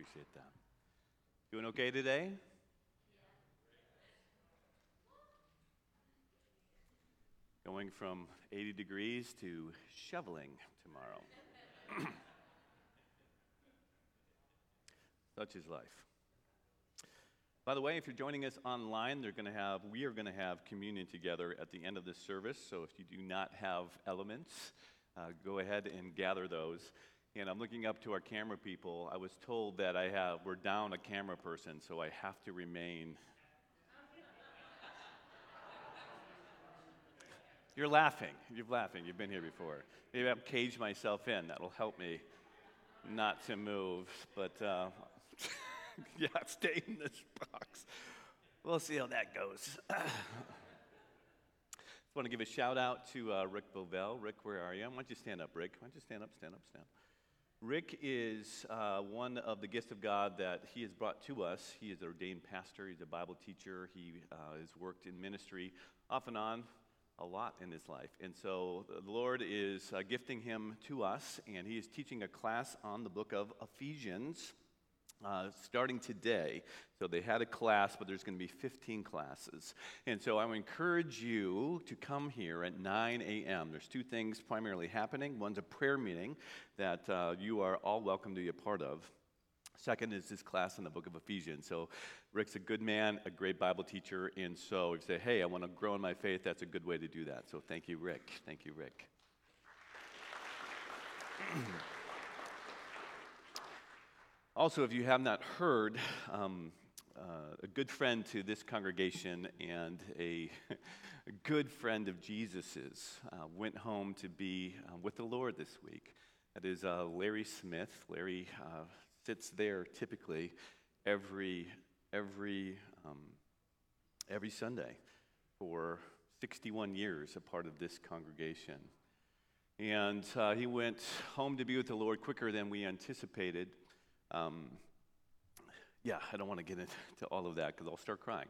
Appreciate that. Doing okay today? Going from 80 degrees to shoveling tomorrow. Such is life. By the way, if you're joining us online, we are going to have communion together at the end of this service. So if you do not have elements, go ahead and gather those. And I'm looking up to our camera people. I was told that we're down a camera person, so I have to remain. You're laughing. You're laughing. You've been here before. Maybe I'll cage myself in. That'll help me not to move. But yeah, stay in this box. We'll see how that goes. I want to give a shout out to Rick Bovell. Rick, where are you? Why don't you stand up, Rick? Why don't you stand up? Rick is one of the gifts of God that he has brought to us. He is an ordained pastor. He's a Bible teacher. He has worked in ministry off and on a lot in his life. And so the Lord is gifting him to us, and he is teaching a class on the book of Ephesians starting today. So they had a class, but there's going to be 15 classes. And so I would encourage you to come here at 9 a.m. There's two things primarily happening. One's a prayer meeting that you are all welcome to be a part of. Second is this class in the book of Ephesians. So Rick's a good man, a great Bible teacher, and so if you say, hey, I want to grow in my faith, that's a good way to do that. So thank you, Rick. Thank you, Rick. Also, if you have not heard, a good friend to this congregation and a good friend of Jesus's went home to be with the Lord this week. That is Larry Smith. Larry sits there typically every Sunday for 61 years, a part of this congregation. And he went home to be with the Lord quicker than we anticipated. Yeah, I don't want to get into all of that because I'll start crying.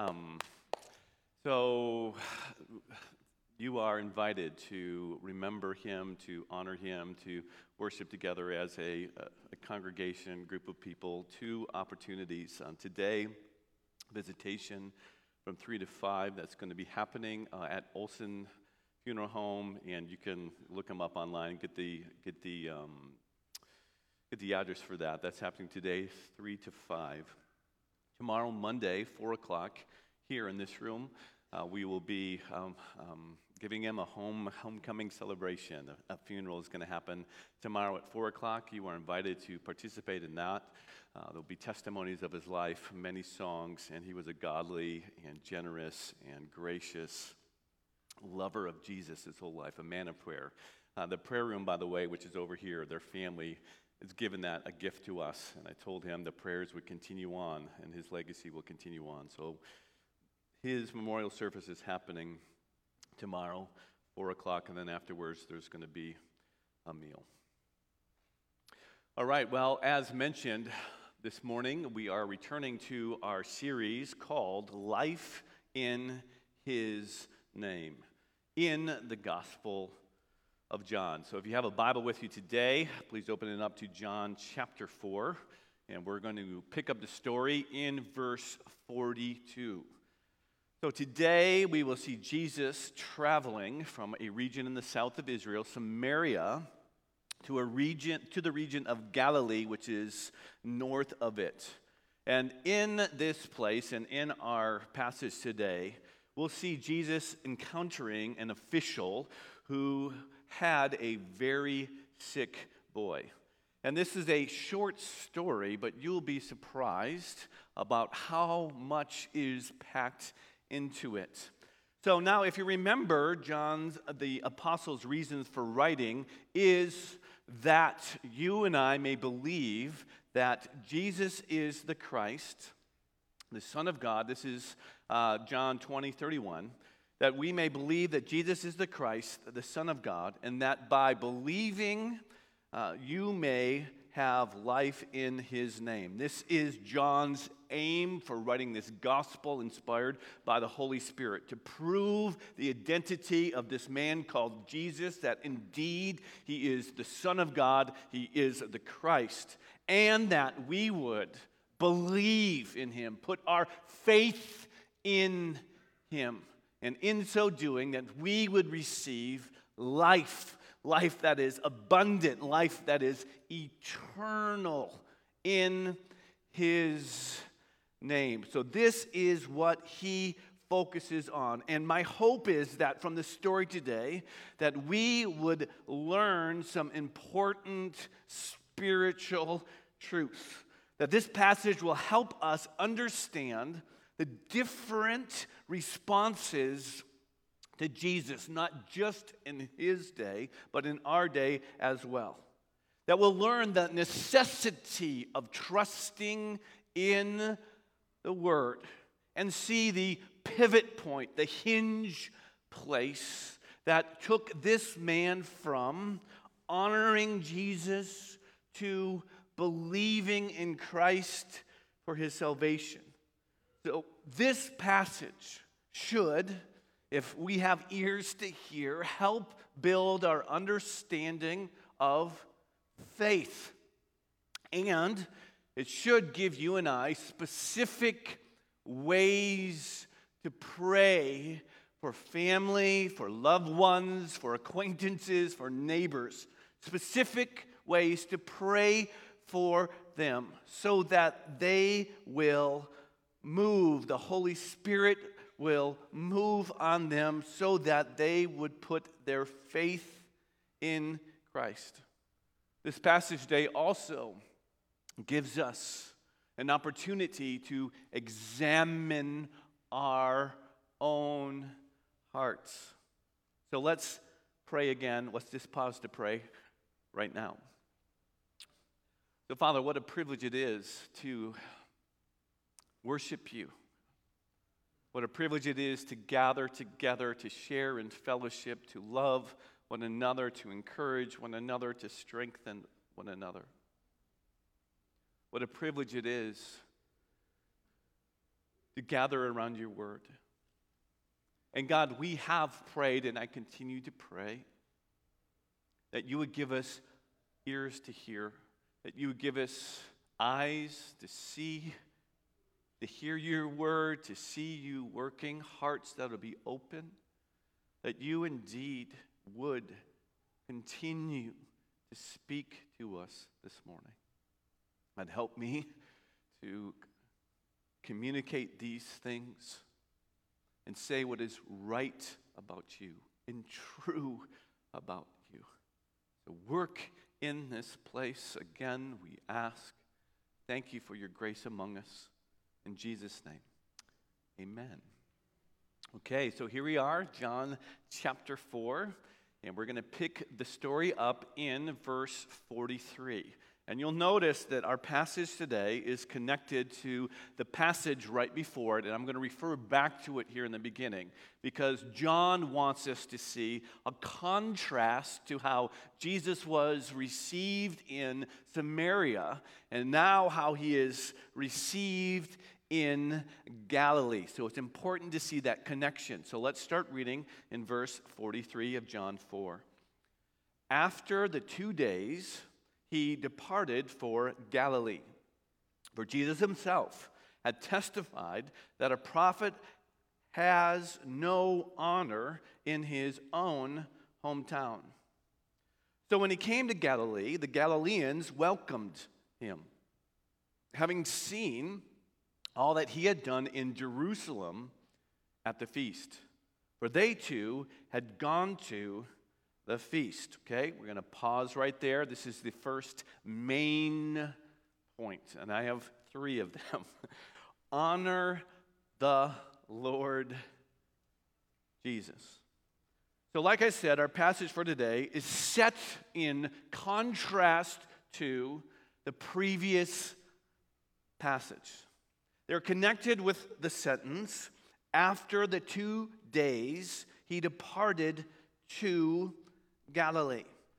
So you are invited to remember him, to honor him, to worship together as a congregation, group of people. Two opportunities. Today, visitation from 3 to 5. That's going to be happening at Olson Funeral Home, and you can look them up online, get the address for that. That's happening today, 3 to 5. Tomorrow, Monday, 4 o'clock, here in this room, we will be giving him a homecoming celebration. A funeral is going to happen tomorrow at 4 o'clock. You are invited to participate in that. There'll be testimonies of his life, many songs, and he was a godly and generous and gracious lover of Jesus his whole life, a man of prayer. The prayer room, by the way, which is over here, their family has given that a gift to us, and I told him the prayers would continue on, and his legacy will continue on. So his memorial service is happening tomorrow, 4 o'clock, and then afterwards there's going to be a meal. All right, well, as mentioned this morning, we are returning to our series called Life in His Name, in the Gospel of John. So if you have a Bible with you today, please open it up to John chapter 4, and we're going to pick up the story in verse 42. So today we will see Jesus traveling from a region in the south of Israel, Samaria, to the region of Galilee, which is north of it. And in this place and in our passage today, we'll see Jesus encountering an official who had a very sick boy. And this is a short story, but you'll be surprised about how much is packed into it. So now, if you remember, the apostles' reasons for writing is that you and I may believe that Jesus is the Christ, the Son of God. This is John 20:31. That we may believe that Jesus is the Christ, the Son of God, and that by believing you may have life in his name. This is John's aim for writing this gospel inspired by the Holy Spirit, to prove the identity of this man called Jesus, that indeed he is the Son of God, he is the Christ, and that we would believe in him, put our faith in him, and in so doing that we would receive life that is abundant, life that is eternal in his name. So this is what he focuses on. And my hope is that from the story today, that we would learn some important spiritual truths. That this passage will help us understand the different responses to Jesus, not just in his day, but in our day as well. That we'll learn the necessity of trusting in the Word and see the pivot point, the hinge place that took this man from honoring Jesus to believing in Christ for his salvation. So this passage should, if we have ears to hear, help build our understanding of faith. And it should give you and I specific ways to pray for family, for loved ones, for acquaintances, for neighbors. Specific ways to pray for them so that they will move. The Holy Spirit will move on them so that they would put their faith in Christ. This passage today also gives us an opportunity to examine our own hearts. So let's pray again. Let's just pause to pray right now. So, Father, what a privilege it is to worship you. What a privilege it is to gather together, to share in fellowship, to love one another, to encourage one another, to strengthen one another. What a privilege it is to gather around your word. And God, we have prayed, and I continue to pray, that you would give us ears to hear, that you would give us eyes to see, to hear your word, to see you working, hearts that will be open, that you indeed would continue to speak to us this morning. And help me to communicate these things and say what is right about you and true about you. So work in this place again, we ask. Thank you for your grace among us. In Jesus' name, amen. Okay, so here we are, John chapter 4, and we're going to pick the story up in verse 43. And you'll notice that our passage today is connected to the passage right before it, and I'm going to refer back to it here in the beginning, because John wants us to see a contrast to how Jesus was received in Samaria, and now how he is received in Galilee. So it's important to see that connection. So let's start reading in verse 43 of John 4. After the 2 days, he departed for Galilee. For Jesus himself had testified that a prophet has no honor in his own hometown. So when he came to Galilee, the Galileans welcomed him, having seen all that he had done in Jerusalem at the feast. For they too had gone to the feast. Okay, we're going to pause right there. This is the first main point, and I have 3 of them. Honor the Lord Jesus. So like I said, our passage for today is set in contrast to the previous passage. They're connected with the sentence, after the 2 days, he departed to Galilee.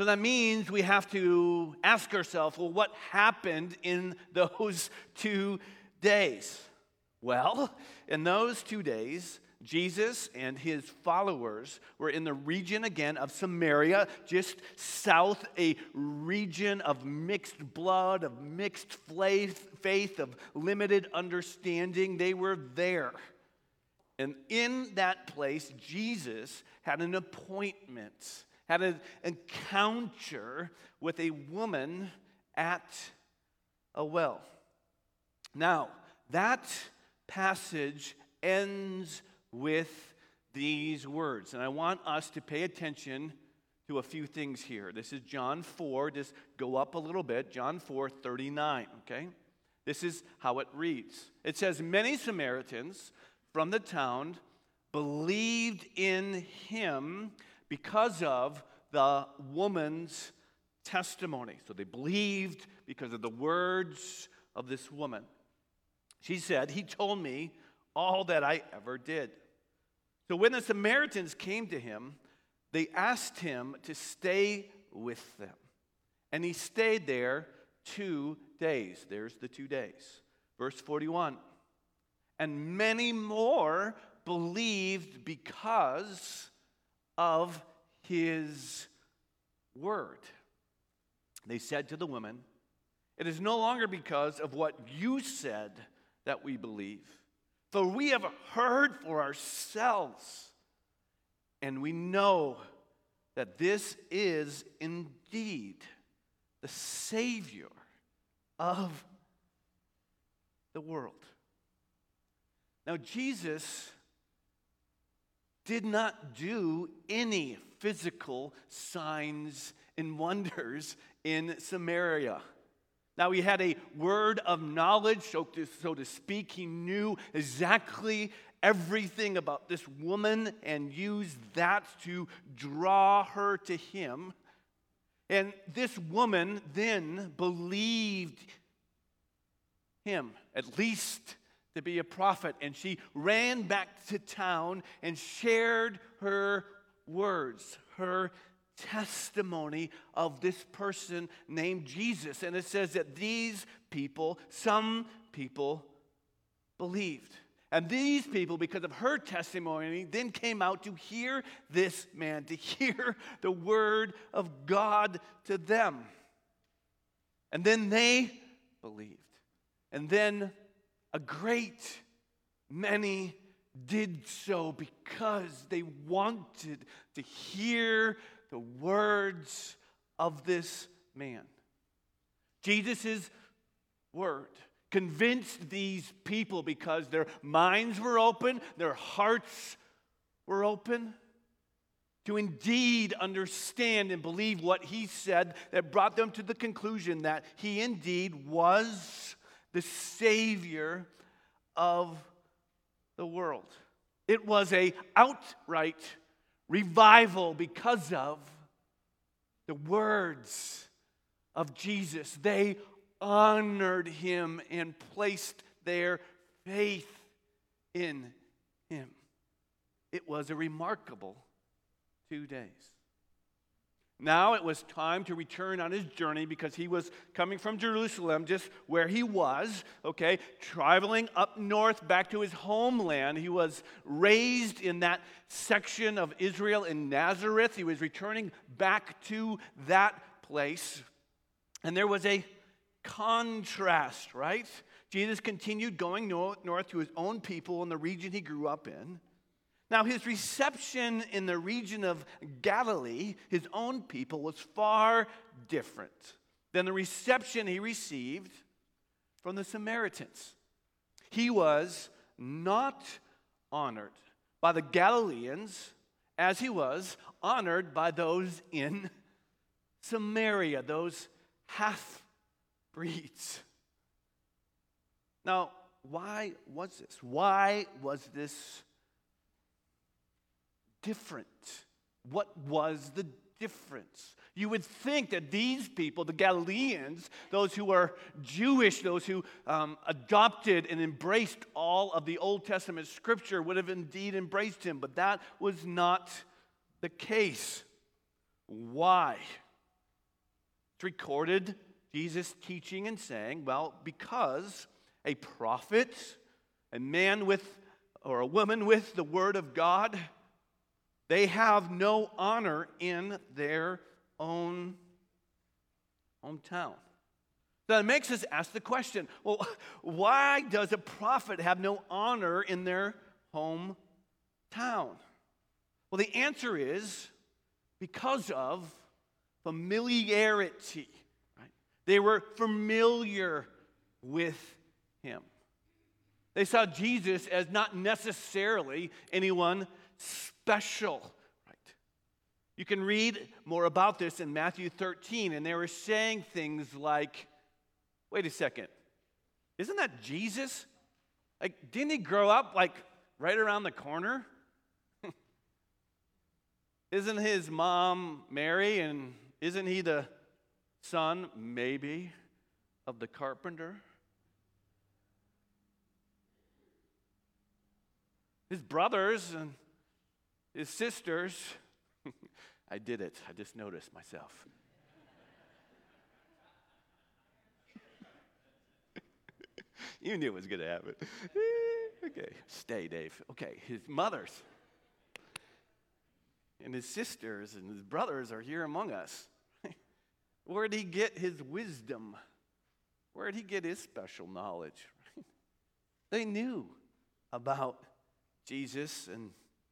So that means we have to ask ourselves, well, what happened in those 2 days? Well, in those 2 days, Jesus and his followers were in the region again of Samaria, just south, a region of mixed blood, of mixed faith, of limited understanding. They were there. And in that place, Jesus had an appointment, had an encounter with a woman at a well. Now, that passage ends with these words. And I want us to pay attention to a few things here. This is John 4. Just go up a little bit. John 4:39, okay? This is how it reads. It says, many Samaritans from the town believed in him because of the woman's testimony. So they believed because of the words of this woman. She said, he told me all that I ever did. So when the Samaritans came to him, they asked him to stay with them. And he stayed there 2 days. There's the 2 days. Verse 41. And many more believed because of his word. They said to the woman, it is no longer because of what you said that we believe, for we have heard for ourselves, and we know that this is indeed the Savior of the world. Now, Jesus did not do any physical signs and wonders in Samaria. Now, he had a word of knowledge, so to speak. He knew exactly everything about this woman and used that to draw her to him. And this woman then believed him, at least to be a prophet. And she ran back to town and shared her words, her testimony of this person named Jesus. And it says that these people, some people, believed. And these people, because of her testimony, then came out to hear this man, to hear the word of God to them. And then they believed. And then a great many did so because they wanted to hear the words of this man. Jesus' word convinced these people because their minds were open, their hearts were open to indeed understand and believe what he said, that brought them to the conclusion that he indeed was the Savior of the world. It was an outright revival because of the words of Jesus. They honored him and placed their faith in him. It was a remarkable 2 days. Now it was time to return on his journey because he was coming from Jerusalem, just where he was, okay, traveling up north back to his homeland. He was raised in that section of Israel in Nazareth. He was returning back to that place. And there was a contrast, right? Jesus continued going north to his own people in the region he grew up in. Now, his reception in the region of Galilee, his own people, was far different than the reception he received from the Samaritans. He was not honored by the Galileans as he was honored by those in Samaria, those half-breeds. Now, why was this? Why was this different? What was the difference? You would think that these people, the Galileans, those who were Jewish, those who adopted and embraced all of the Old Testament scripture, would have indeed embraced him, but that was not the case. Why? It's recorded Jesus teaching and saying, well, because a prophet, a man with, or a woman with the word of God, they have no honor in their own hometown. So that makes us ask the question, well, why does a prophet have no honor in their hometown? Well, the answer is because of familiarity. Right? They were familiar with him. They saw Jesus as not necessarily anyone special. Right? You can read more about this in Matthew 13, and they were saying things like, wait a second, isn't that Jesus? Like, didn't he grow up like right around the corner? Isn't his mom Mary, and isn't he the son, maybe, of the carpenter? His brothers and his sisters, I did it, I just noticed myself. You knew it was going to happen. Okay, stay, Dave. Okay, his mothers and his sisters and his brothers are here among us. Where did he get his wisdom? Where did he get his special knowledge? They knew about Jesus, and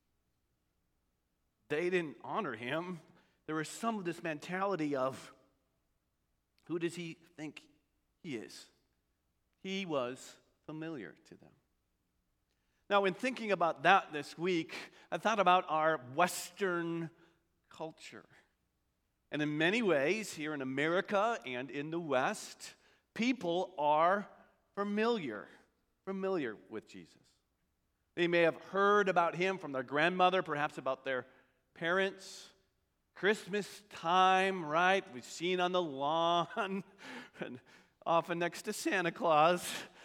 they didn't honor him. There was some of this mentality of, who does he think he is? He was familiar to them. Now, in thinking about that this week, I thought about our Western culture. And in many ways, here in America and in the West, people are familiar with Jesus. They may have heard about him from their grandmother, perhaps about their parents. Christmas time, right? We've seen on the lawn, and often next to Santa Claus.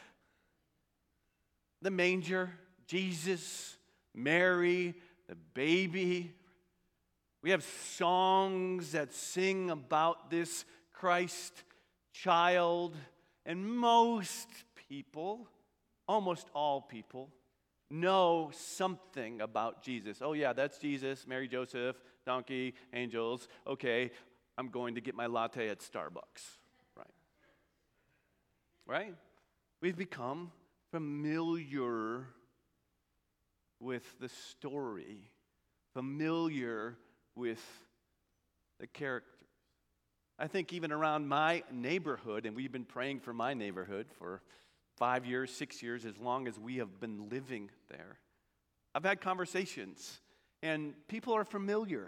The manger, Jesus, Mary, the baby. We have songs that sing about this Christ child, and most people, almost all people, know something about Jesus. Oh yeah, that's Jesus, Mary, Joseph, donkey, angels. Okay, I'm going to get my latte at Starbucks. Right? We've become familiar with the story, familiar with the characters. I think even around my neighborhood, and we've been praying for my neighborhood for 5 years, 6 years, as long as we have been living there. I've had conversations, and people are familiar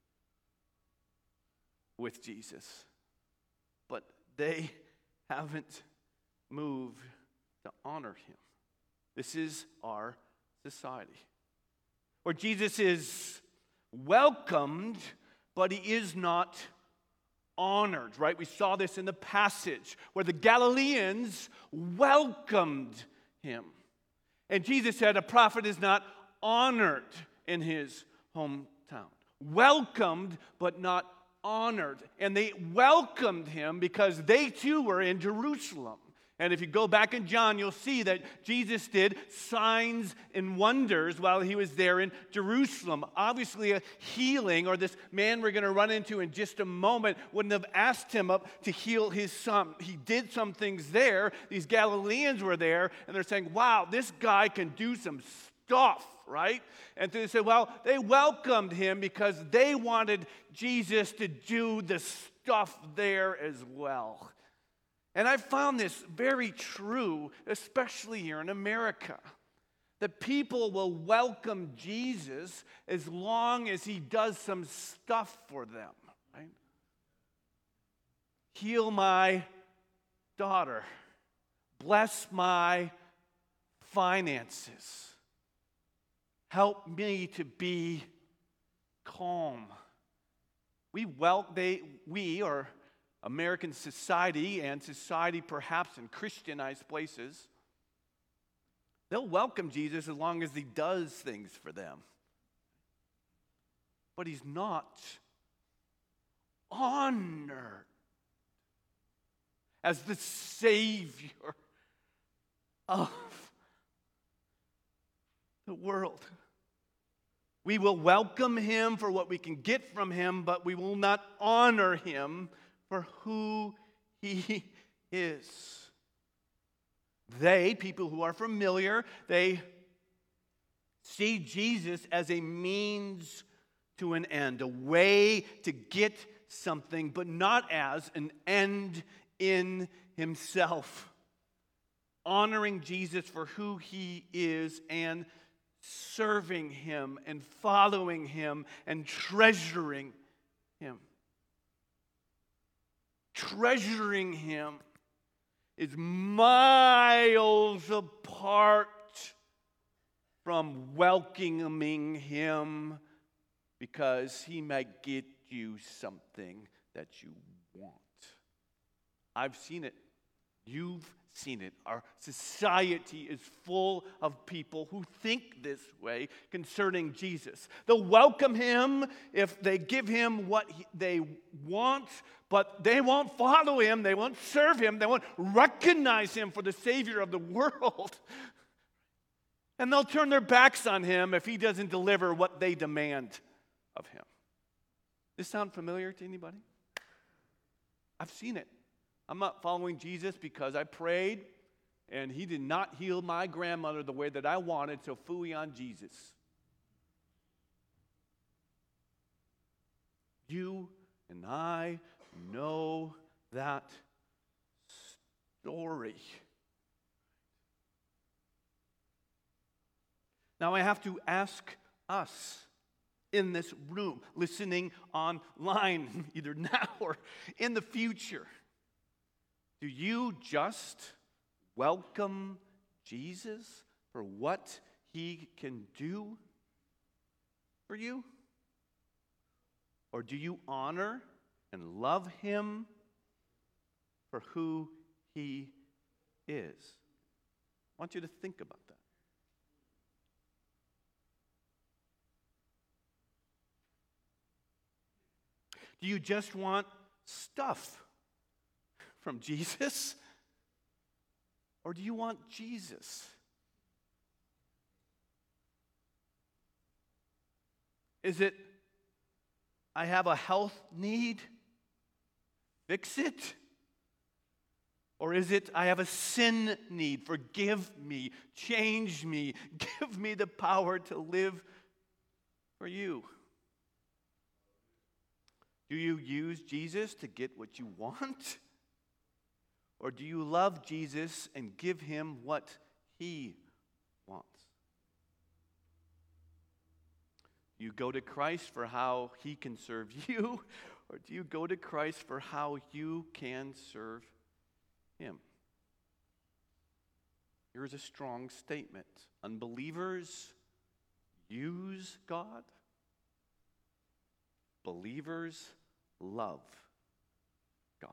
with Jesus, but they haven't moved to honor him. This is our society, where Jesus is welcomed, but he is not honored, right? We saw this in the passage where the Galileans welcomed him. And Jesus said a prophet is not honored in his hometown. Welcomed, but not honored. And they welcomed him because they too were in Jerusalem. And if you go back in John, you'll see that Jesus did signs and wonders while he was there in Jerusalem. Obviously, a healing, or this man we're going to run into in just a moment, wouldn't have asked him up to heal his son. He did some things there. These Galileans were there, and they're saying, wow, this guy can do some stuff, right? And so they said, well, they welcomed him because they wanted Jesus to do the stuff there as well. And I've found this very true, especially here in America, that people will welcome Jesus as long as he does some stuff for them, right? Heal my daughter. Bless my finances. Help me to be calm. We or American society, and society perhaps in Christianized places, they'll welcome Jesus as long as he does things for them. But he's not honored as the Savior of the world. We will welcome him for what we can get from him, but we will not honor him for who he is. They, people who are familiar, they see Jesus as a means to an end, a way to get something, but not as an end in himself. Honoring Jesus for who he is and serving him and following him and treasuring him. Treasuring him is miles apart from welcoming him because he might get you something that you want. I've seen it. You've seen it. Our society is full of people who think this way concerning Jesus. They'll welcome him if they give him what they want, but they won't follow him, they won't serve him, they won't recognize him for the Savior of the world. And they'll turn their backs on him if he doesn't deliver what they demand of him. This sound familiar to anybody? I've seen it. I'm not following Jesus because I prayed and he did not heal my grandmother the way that I wanted, so phooey on Jesus. You and I know that story. Now I have to ask us in this room, listening online, either now or in the future, do you just welcome Jesus for what he can do for you? Or do you honor and love him for who he is? I want you to think about that. Do you just want stuff from Jesus? Or do you want Jesus? Is it, I have a health need, fix it? Or is it, I have a sin need, forgive me, change me, give me the power to live for you? Do you use Jesus to get what you want? Or do you love Jesus and give him what he wants? Do you go to Christ for how he can serve you? Or do you go to Christ for how you can serve him? Here's a strong statement. Unbelievers use God. Believers love God.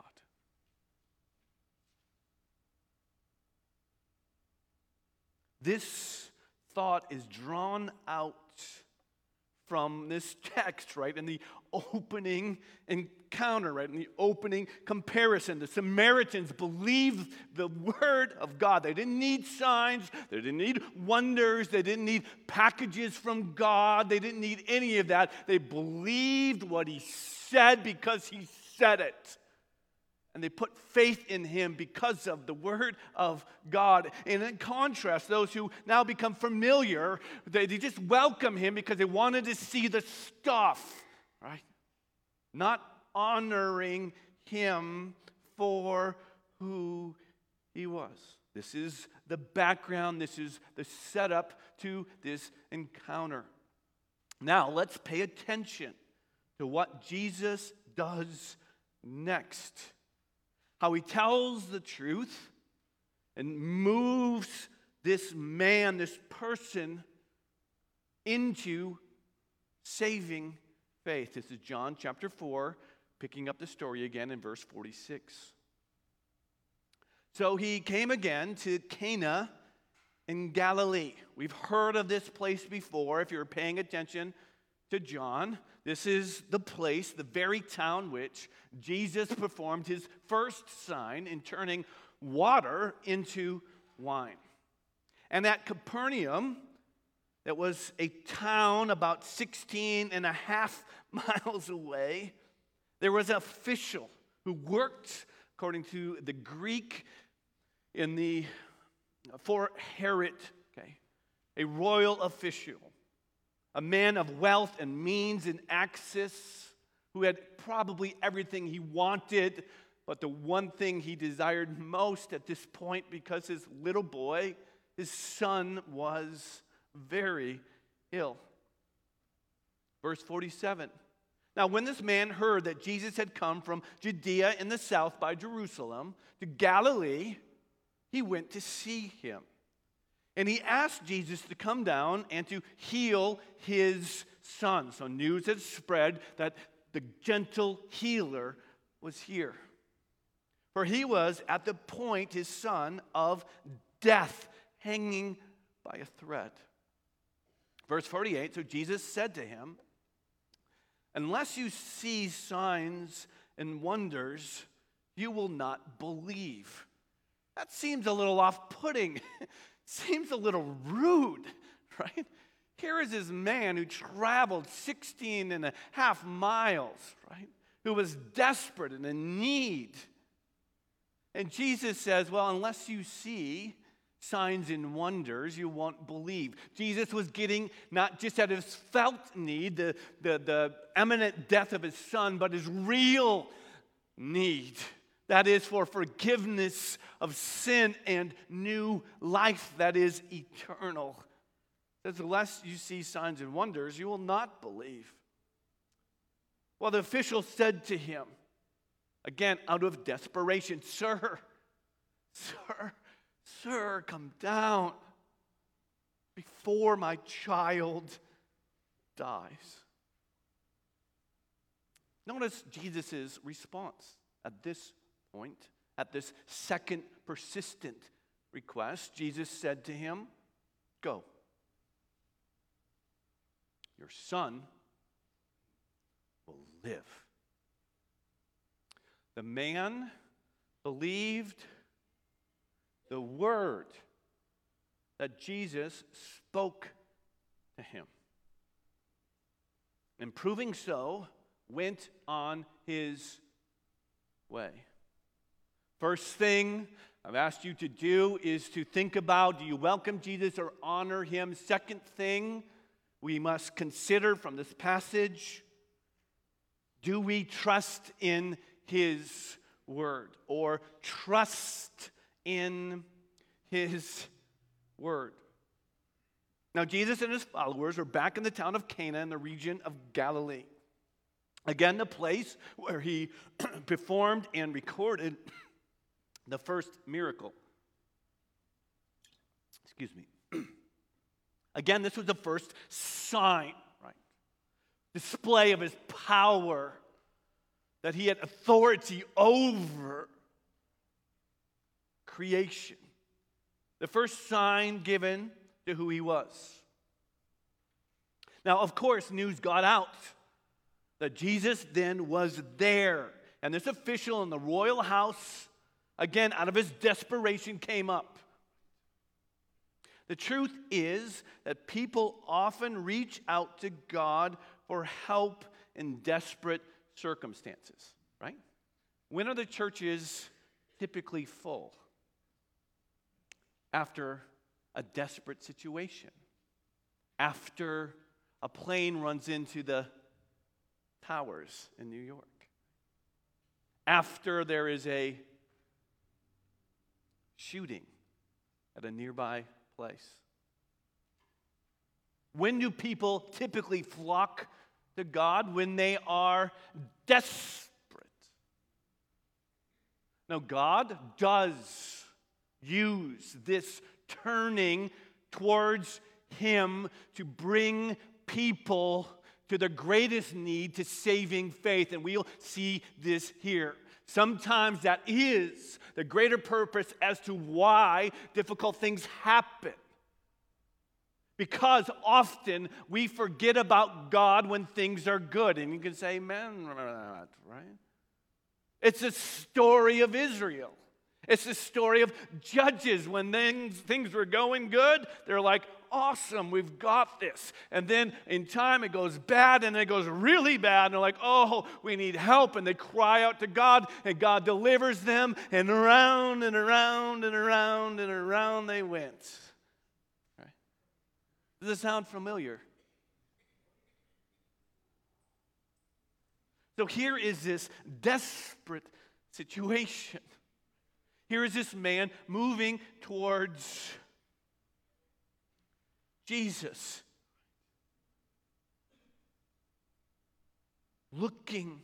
This thought is drawn out from this text, right? In the opening encounter, right? In the opening comparison. The Samaritans believed the word of God. They didn't need signs. They didn't need wonders. They didn't need packages from God. They didn't need any of that. They believed what he said because he said it. And they put faith in him because of the word of God. And in contrast, those who now become familiar, they just welcome him because they wanted to see the stuff, right? Not honoring him for who he was. This is the background. This is the setup to this encounter. Now, let's pay attention to what Jesus does next. How he tells the truth and moves this man, this person, into saving faith. This is John chapter 4, picking up the story again in verse 46. So he came again to Cana in Galilee. We've heard of this place before if you're paying attention to John. This is the place, the very town which Jesus performed his first sign in turning water into wine. And at Capernaum, that was a town about 16 and a half miles away, there was an official who worked, according to the Greek, for Herod, a royal official, a man of wealth and means and access, who had probably everything he wanted, but the one thing he desired most at this point, because his little boy, his son, was very ill. Verse 47. Now, when this man heard that Jesus had come from Judea in the south by Jerusalem to Galilee, he went to see him. And he asked Jesus to come down and to heal his son. So news had spread that the gentle healer was here. For he was at the point, his son, of death, hanging by a thread. Verse 48, so Jesus said to him, unless you see signs and wonders, you will not believe. That seems a little off-putting. Seems a little rude, right? Here is this man who traveled 16 and a half miles, right? Who was desperate and in need. And Jesus says, well, unless you see signs and wonders, you won't believe. Jesus was getting not just at his felt need, the imminent death of his son, but his real need. That is for forgiveness of sin and new life that is eternal. It says, unless you see signs and wonders, you will not believe. Well, the official said to him, again, out of desperation, Sir, come down before my child dies. Notice Jesus' response at this point, at this second persistent request. Jesus said to him, go. Your son will live. The man believed the word that Jesus spoke to him. And proving so, went on his way. First thing I've asked you to do is to think about, do you welcome Jesus or honor him? Second thing we must consider from this passage, do we trust in his word or trust in his word? Now, Jesus and his followers are back in the town of Cana in the region of Galilee. Again, the place where he performed and recorded the first miracle. Excuse me. Again, this was the first sign, right? Display of his power, that he had authority over creation. The first sign given to who he was. Now, of course, news got out that Jesus then was there. And this official in the royal house, again, out of his desperation, came up. The truth is that people often reach out to God for help in desperate circumstances, right? When are the churches typically full? After a desperate situation. After a plane runs into the towers in New York. After there is a shooting at a nearby place. When do people typically flock to God? When they are desperate. Now, God does use this turning towards him to bring people to their greatest need to saving faith. And we'll see this here. Sometimes that is the greater purpose as to why difficult things happen. Because often we forget about God when things are good. And you can say, amen, right? It's a story of Israel. It's a story of Judges. When things were going good, they're like, awesome, we've got this. And then in time it goes bad, and it goes really bad. And they're like, oh, we need help. And they cry out to God, and God delivers them. And around and around and around and around they went. Right? Does this sound familiar? So here is this desperate situation. Here is this man moving towards Jesus, looking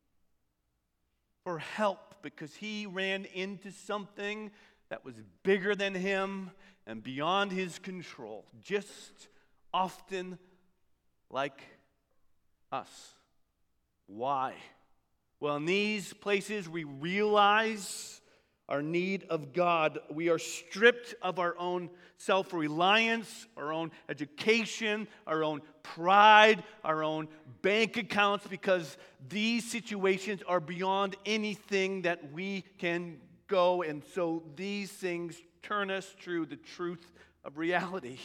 for help because he ran into something that was bigger than him and beyond his control, just often like us. Why? Well, in these places we realize our need of God. We are stripped of our own self-reliance, our own education, our own pride, our own bank accounts, because these situations are beyond anything that we can go. And so these things turn us to the truth of reality.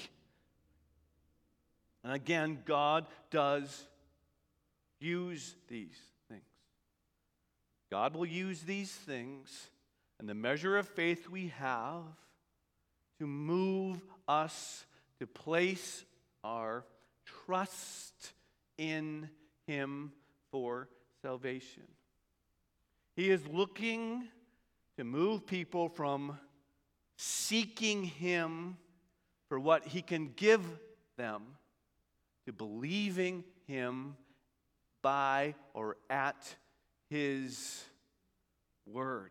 And again, God does use these things. God will use these things and the measure of faith we have to move us to place our trust in Him for salvation. He is looking to move people from seeking Him for what He can give them to believing Him by or at His word.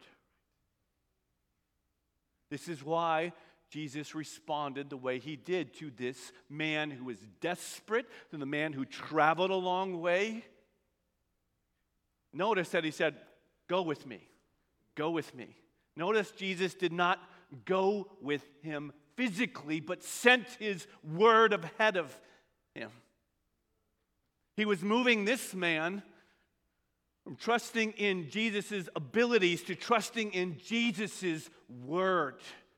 This is why Jesus responded the way He did to this man who was desperate, to the man who traveled a long way. Notice that He said, "Go with me. Go with me." Notice Jesus did not go with him physically, but sent His word ahead of him. He was moving this man from trusting in Jesus' abilities to trusting in Jesus' word.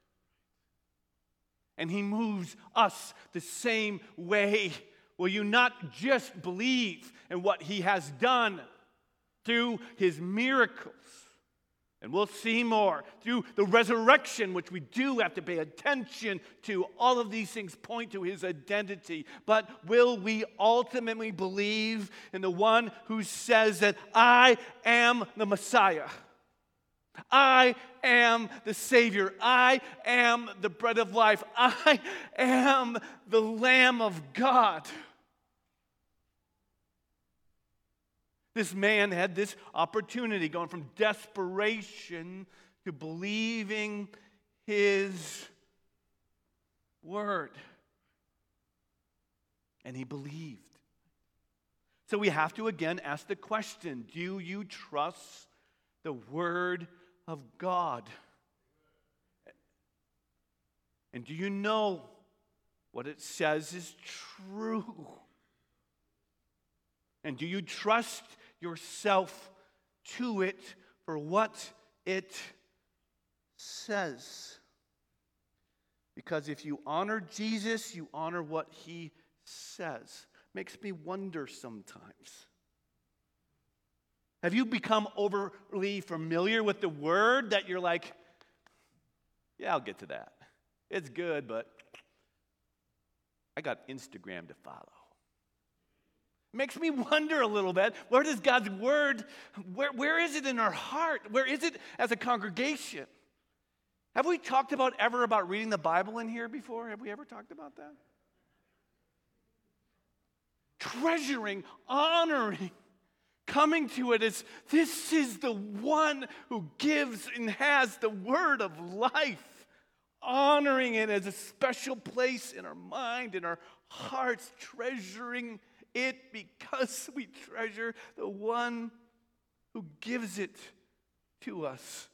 And He moves us the same way. Will you not just believe in what He has done through His miracles? And we'll see more through the resurrection, which we do have to pay attention to. All of these things point to His identity. But will we ultimately believe in the one who says that I am the Messiah? I am the Savior. I am the bread of life. I am the Lamb of God. This man had this opportunity, going from desperation to believing His word. And he believed. So we have to again ask the question, do you trust the word of God? And do you know what it says is true? And do you trust yourself to it for what it says? Because if you honor Jesus, you honor what He says. Makes me wonder sometimes. Have you become overly familiar with the word that you're like, yeah, I'll get to that. It's good, but I got Instagram to follow. Makes me wonder a little bit, where does God's word, where is it in our heart? Where is it as a congregation? Have we talked ever about reading the Bible in here before? Have we ever talked about that? Treasuring, honoring, coming to it as this is the one who gives and has the word of life. Honoring it as a special place in our mind, in our hearts, treasuring it because we treasure the one who gives it to us.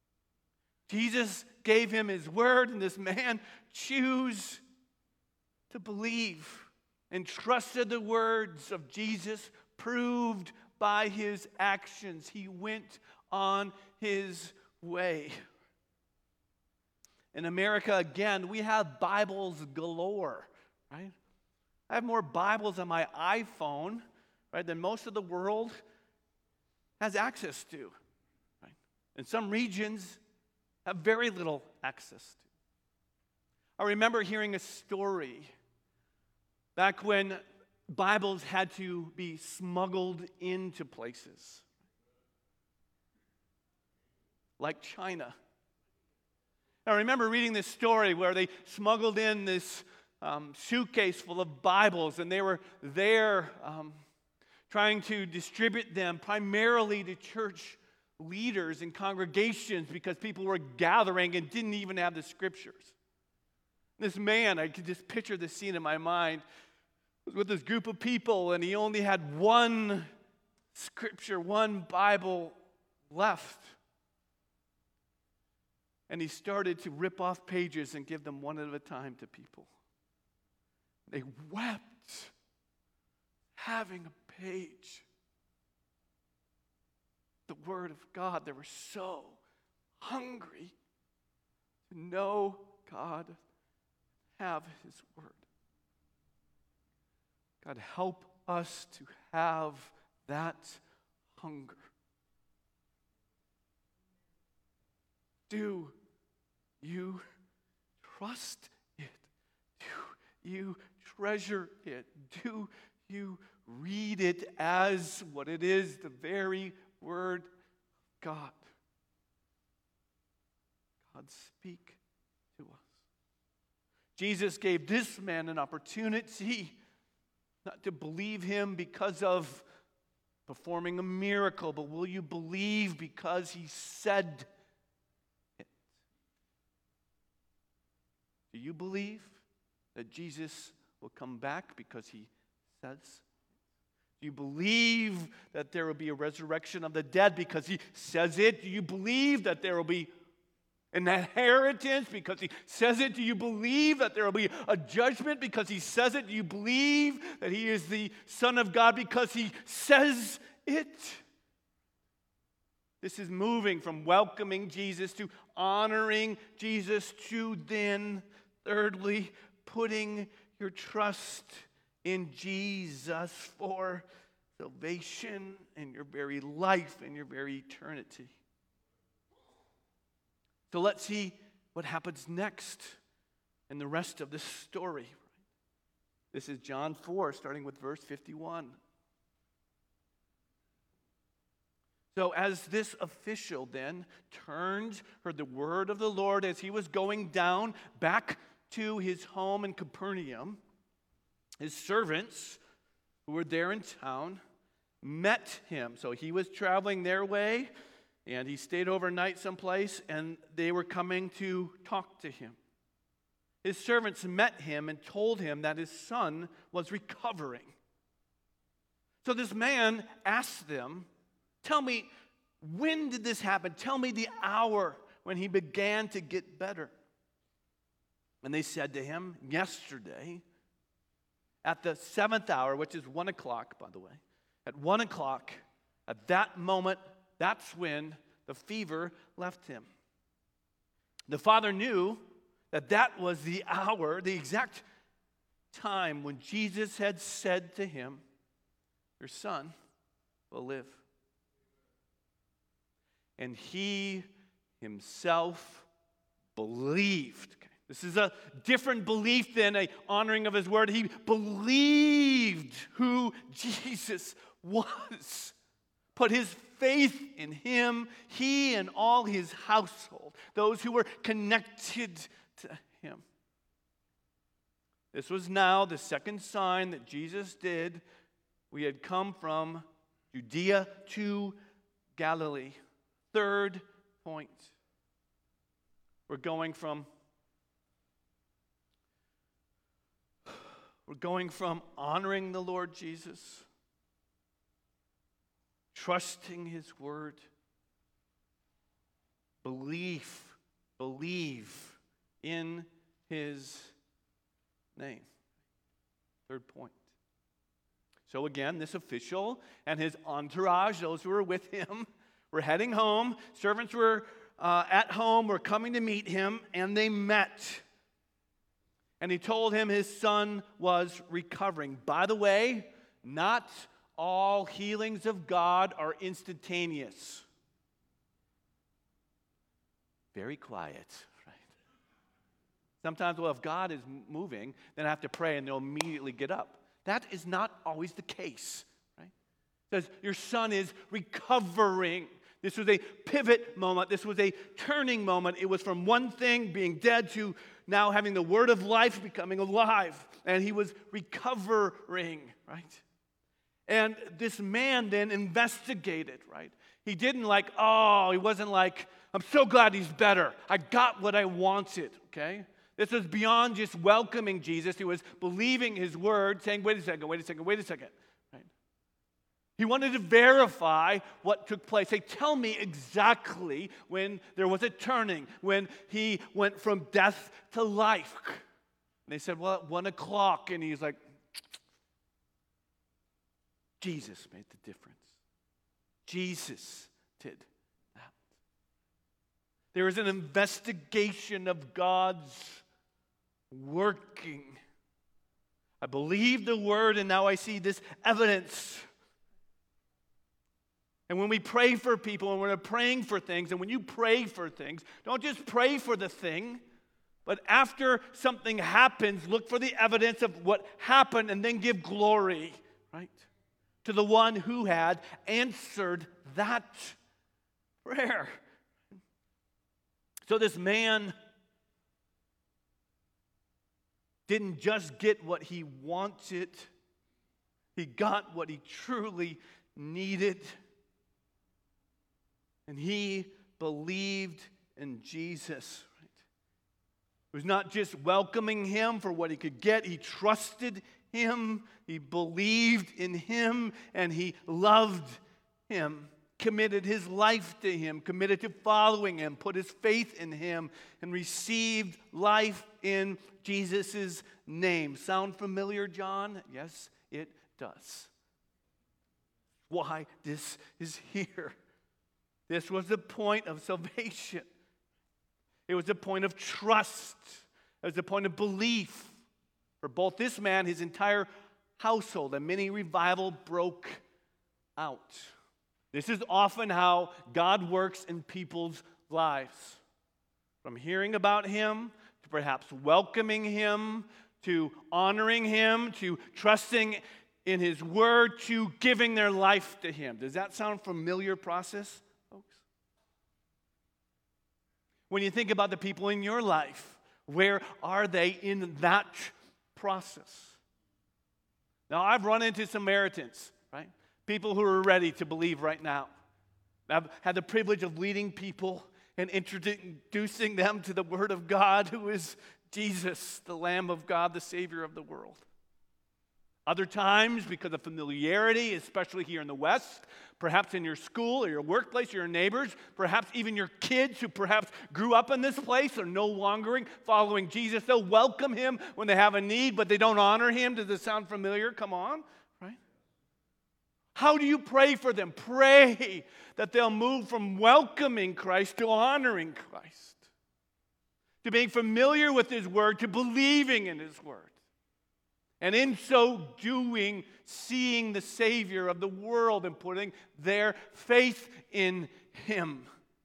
Jesus gave him His word, and this man chose to believe and trusted the words of Jesus, proved by his actions. He went on his way. In America, again, we have Bibles galore, right? I have more Bibles on my iPhone, right, than most of the world has access to. Right? And some regions have very little access to. I remember hearing a story back when Bibles had to be smuggled into places like China. I remember reading this story where they smuggled in this suitcase full of Bibles, and they were there trying to distribute them primarily to church leaders and congregations because people were gathering and didn't even have the scriptures. This man, I could just picture the scene in my mind, was with this group of people, and he only had one scripture, one Bible left. And he started to rip off pages and give them one at a time to people. They wept, having a page. The Word of God. They were so hungry to know God, have His Word. God, help us to have that hunger. Do you trust it? Do you treasure it? Do you read it as what it is, the very Word of God? God, speak to us. Jesus gave this man an opportunity not to believe him because of performing a miracle, but will you believe because he said it? Do you believe that Jesus will come back because he says? Do you believe that there will be a resurrection of the dead because he says it? Do you believe that there will be an inheritance because he says it? Do you believe that there will be a judgment because he says it? Do you believe that he is the Son of God because he says it? This is moving from welcoming Jesus to honoring Jesus to then, thirdly, putting your trust in Jesus for salvation in your very life, in your very eternity. So let's see what happens next in the rest of this story. This is John 4, starting with verse 51. So as this official then turned, heard the word of the Lord as he was going down back to his home in Capernaum, his servants who were there in town met him. So he was traveling their way, and he stayed overnight someplace, and they were coming to talk to him. His servants met him and told him that his son was recovering. So this man asked them, "Tell me, when did this happen? Tell me the hour when he began to get better." And they said to him, "Yesterday, at the 7th hour," which is 1 o'clock, by the way. At 1 o'clock, at that moment, that's when the fever left him. The father knew that that was the hour, the exact time when Jesus had said to him, "Your son will live." And he himself believed. Okay. This is a different belief than an honoring of his word. He believed who Jesus was. Put his faith in him, he and all his household, those who were connected to him. This was now the second sign that Jesus did. We had come from Judea to Galilee. Third point. We're going from honoring the Lord Jesus, trusting his word, believe in his name. Third point. So again, this official and his entourage, those who were with him, were heading home. Servants were at home, were coming to meet him, and they met. And he told him his son was recovering. By the way, not all healings of God are instantaneous. Very quiet, right? Sometimes, well, if God is moving, then I have to pray and they'll immediately get up. That is not always the case, right? It says your son is recovering. This was a pivot moment. This was a turning moment. It was from one thing, being dead, to now having the word of life becoming alive. And he was recovering, right? And this man then investigated, right? He didn't he wasn't like, I'm so glad he's better. I got what I wanted, okay? This was beyond just welcoming Jesus. He was believing his word, saying, wait a second. Right? He wanted to verify what took place. Say, tell me exactly when there was a turning, when he went from death to life. And they said, well, at 1 o'clock. And he's like, Jesus made the difference. Jesus did that. There is an investigation of God's working. I believe the word, and now I see this evidence. And when we pray for people, and when we're praying for things, and when you pray for things, don't just pray for the thing, but after something happens, look for the evidence of what happened and then give glory, right, to the one who had answered that prayer. So this man didn't just get what he wanted, he got what he truly needed. And he believed in Jesus. Right? It was not just welcoming him for what he could get, he trusted him, he believed in him, and he loved him. Committed his life to him, committed to following him, put his faith in him, and received life in Jesus' name. Sound familiar, John? Yes, it does. Why this is here. This was the point of salvation. It was a point of trust. It was a point of belief for both this man, his entire household. A mini revival broke out. This is often how God works in people's lives. From hearing about him, to perhaps welcoming him, to honoring him, to trusting in his word, to giving their life to him. Does that sound familiar process, folks? When you think about the people in your life, where are they in that process? Now, I've run into Samaritans, right? People who are ready to believe right now. I've had the privilege of leading people and introducing them to the Word of God, who is Jesus, the Lamb of God, the Savior of the world. Other times, because of familiarity, especially here in the West, perhaps in your school or your workplace or your neighbors, perhaps even your kids who perhaps grew up in this place are no longer following Jesus. They'll welcome him when they have a need, but they don't honor him. Does this sound familiar? Come on, right? How do you pray for them? Pray that they'll move from welcoming Christ to honoring Christ, to being familiar with his word, to believing in his word. And in so doing, seeing the Savior of the world and putting their faith in him.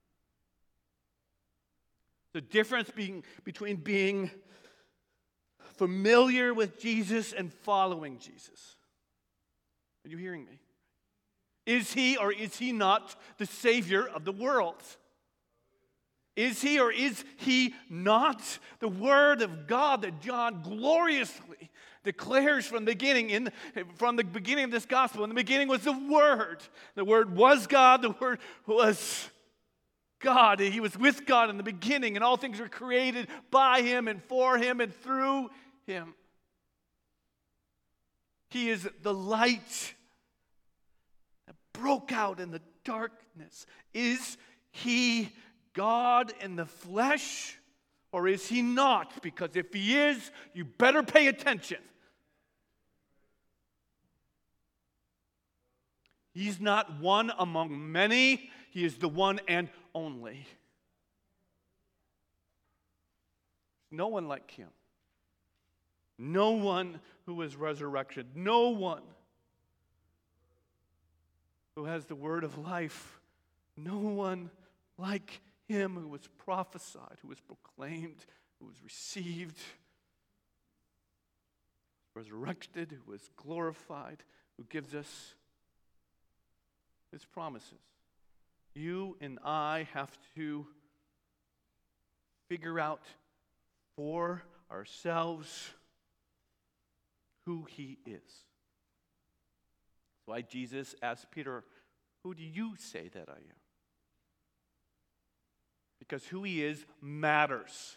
The difference between being familiar with Jesus and following Jesus. Are you hearing me? Is he or is he not the Savior of the world? Is he or is he not the Word of God that John gloriously declares from the beginning of this gospel? In the beginning was the Word. The Word was God. The Word was God. He was with God in the beginning, and all things were created by him and for him and through him. He is the light that broke out in the darkness. Is he God in the flesh, or is he not? Because if he is, you better pay attention. He's not one among many. He is the one and only. No one like him. No one who was resurrected. No one who has the word of life. No one like him who was prophesied, who was proclaimed, who was received, resurrected, who was glorified, who gives us his promises. You and I have to figure out for ourselves who he is. That's why Jesus asked Peter, "Who do you say that I am?" Because who he is matters.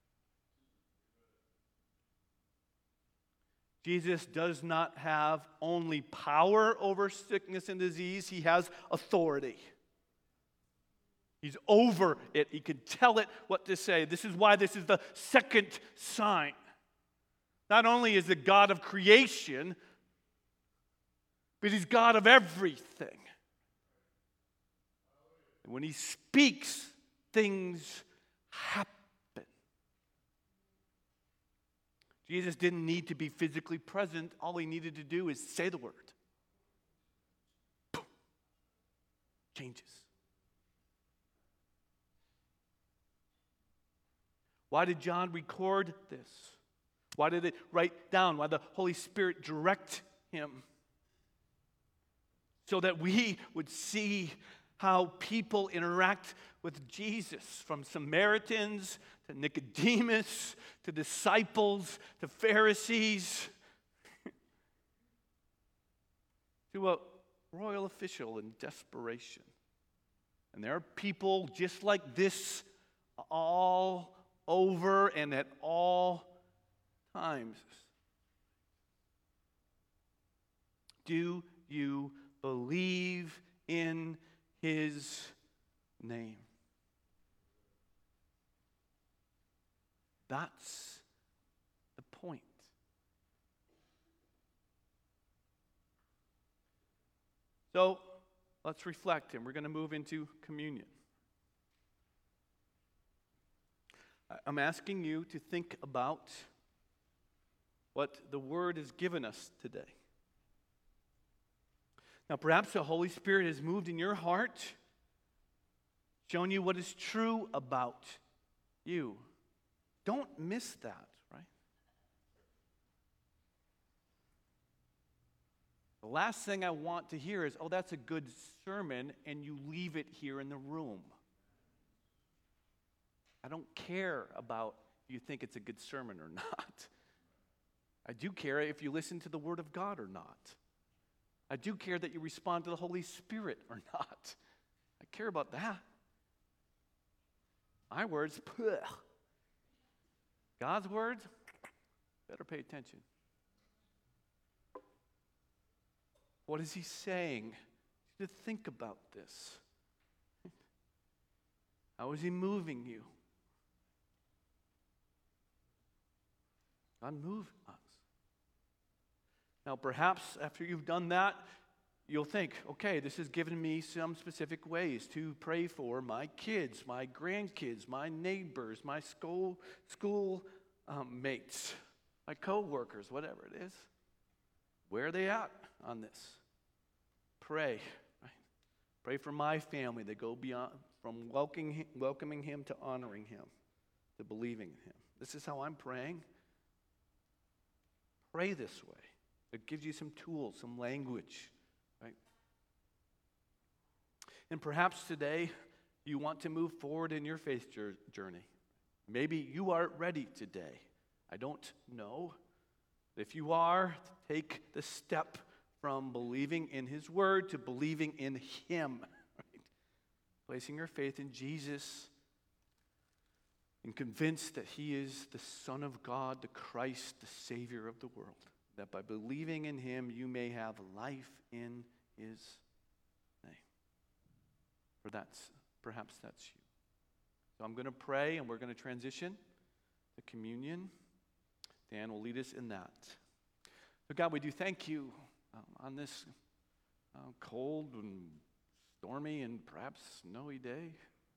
Jesus does not have only power over sickness and disease, he has authority. He's over it. He can tell it what to say. This is why this is the second sign. Not only is the God of creation, but he's God of everything. And when he speaks, things happen. Jesus didn't need to be physically present. All he needed to do is say the word. Boom. Changes. Why did John record this? Why did it write down? Why did the Holy Spirit direct him? So that we would see how people interact with Jesus, from Samaritans to Nicodemus to disciples to Pharisees to a royal official in desperation. And there are people just like this all over and at all times. Do you believe in his name? That's the point. So let's reflect, and we're going to move into communion. I'm asking you to think about what the Word has given us today. Now, perhaps the Holy Spirit has moved in your heart, shown you what is true about you. Don't miss that, right? The last thing I want to hear is, "Oh, that's a good sermon," and you leave it here in the room. I don't care about if you think it's a good sermon or not. I do care if you listen to the Word of God or not. I do care that you respond to the Holy Spirit or not. I care about that. My words, pugh. God's words, better pay attention. What is he saying? You need to think about this. How is he moving you? God, move us. Now, perhaps after you've done that, you'll think, okay, this has given me some specific ways to pray for my kids, my grandkids, my neighbors, my school mates, my co-workers, whatever it is. Where are they at on this? Pray. Right? Pray for my family that go beyond, from welcoming him to honoring him, to believing in him. This is how I'm praying. Pray this way. It gives you some tools, some language, right? And perhaps today you want to move forward in your faith journey. Maybe you aren't ready today. I don't know. If you are, take the step from believing in his word to believing in him, right? Placing your faith in Jesus and convinced that he is the Son of God, the Christ, the Savior of the world. That by believing in him, you may have life in his name. Perhaps that's you. So I'm going to pray, and we're going to transition to communion. Dan will lead us in that. So God, we do thank you on this cold and stormy and perhaps snowy day.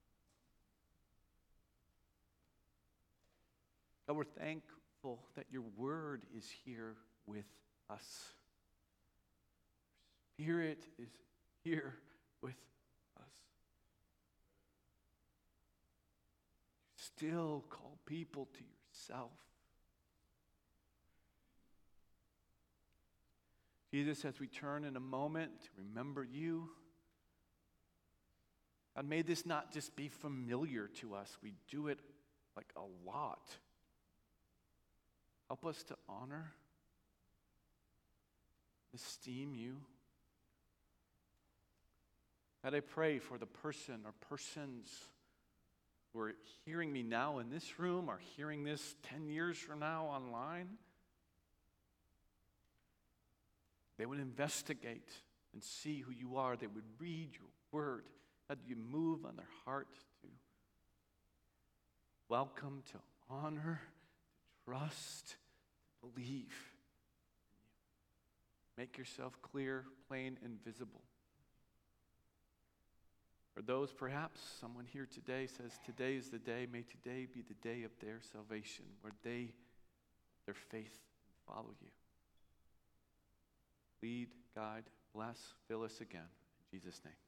God, we're thankful that your word is here with us. Your Spirit is here with us. You still call people to yourself. Jesus, as we turn in a moment to remember you, God, may this not just be familiar to us. We do it like a lot. Help us to honor, esteem you. God, I pray for the person or persons who are hearing me now in this room or hearing this 10 years from now online. They would investigate and see who you are. They would read your word. God, you move on their heart to welcome, to honor, to trust, to believe in you. Make yourself clear, plain, and visible. For those, perhaps, someone here today says, today is the day. May today be the day of their salvation, where they, their faith, follow you. Lead, guide, bless, fill us again. In Jesus' name.